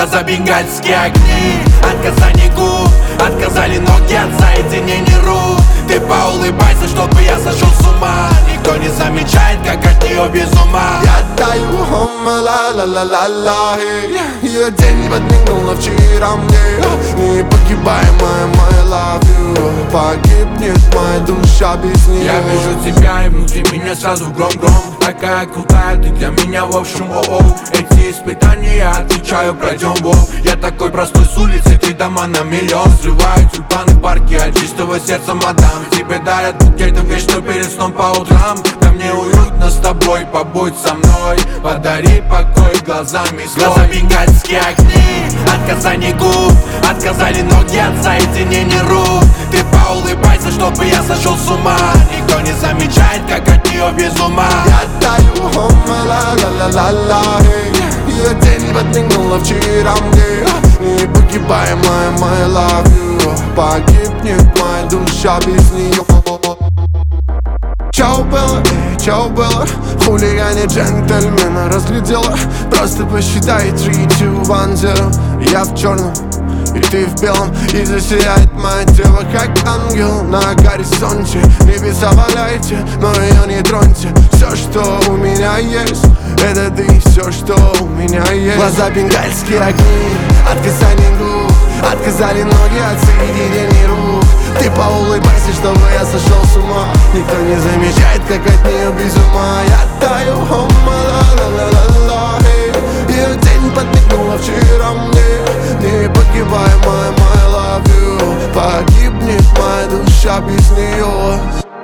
Глаза бенгальские огни, отказание губ, отказали ноги от соединений рук. Ты поулыбайся, чтобы я сошел с ума. Никто не замечает, как от нее без ума. Я даю ла-ла-ла-ла-ла. Ее день подмигнула вчера мне. Непогибаемая my love you. Погибнет моя душа без нее. Я вижу тебя и внутри меня сразу гром-гром. Такая крутая, ты для меня в общем о-о. Эти испытания я отвечаю, пройдем вов. Я такой простой с улицы, ты дома на миллион. Взрываю тюльпаны, парки от чистого сердца, мадам. Тебе дарят букеты вечно перед сном по утрам. Да мне уютно с тобой, побудь со мной. Подари покой глазами слой. Глаза бенгальские огни, отказание губ, отказали ноги от соединений рук. Ты поулыбайся, чтобы я сошел с ума. Никто не замечает, как от нее без ума. Я даю ла-ла-ла-ла-ла. Ее день подмигнула вчера мне. Непогибаемая my love you. Погибнет моя душа без нее. Чао, Белла, чао, Белла. Хулигане джентльмена разглядела. Просто посчитай 3, 2, 1, 0. Я в черном, и ты в белом. И засияет мое тело, как ангел на горизонте. Небеса валяйте, но ее не троньте. Все, что у меня есть, это ты, все, что у меня есть. Глаза бенгальские огни, отказание губ, отказали ноги от соединений рук. Ты поулыбайся, чтобы я сошел с ума. Никто не замечает, как от нее без ума. Я таю, ла-ла-ла-ла-ла. Ее день подмигнула вчера мне. Непогибаемая my love you. Погибнет моя душа без нее.